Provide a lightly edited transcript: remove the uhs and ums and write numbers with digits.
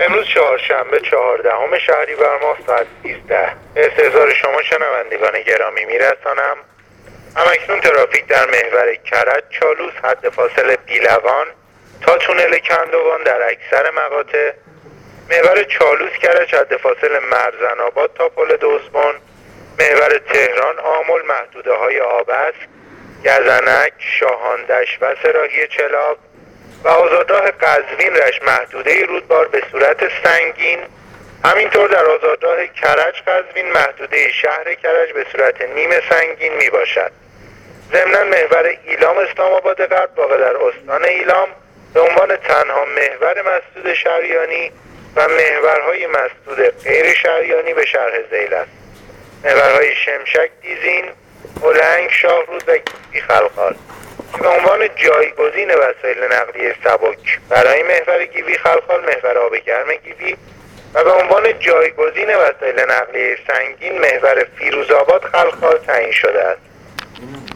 امروز چهارشنبه 14 شهریور ماه ساعت 13 به استحضار شما شنوندگان گرامی میرسانم. همکنون ترافیک در محور کرج چالوس حد فاصل بیلوان تا تونل کندوان در اکثر مقاطع، محور چالوس کرج حد فاصل مرزن آباد تا پل دوسبن، محور تهران آمل محدوده های آبس، گزنک، شاهاندش و سراهی چلاب و آزادراه قزوین رشت محدوده رودبار به صورت سنگین. همینطور در آزادراه کرج قزوین محدوده شهر کرج به صورت نیمه سنگین می باشد. ضمناً محور ایلام اسلام آباد غرب واقع در استان ایلام به عنوان تنها محور مسدود شریانی و محورهای مسدود غیر شریانی به شرح ذیل است. محورهای شمشک دیزین، هلنگ، شاهرود و گیوی خلخال که به عنوان جایگزین وسایل نقلیه سبک برای محور گیوی خلخال محور آب گرم گیوی و به عنوان جایگزین وسایل نقلیه سنگین محور فیروزآباد خلخال تعیین شده است.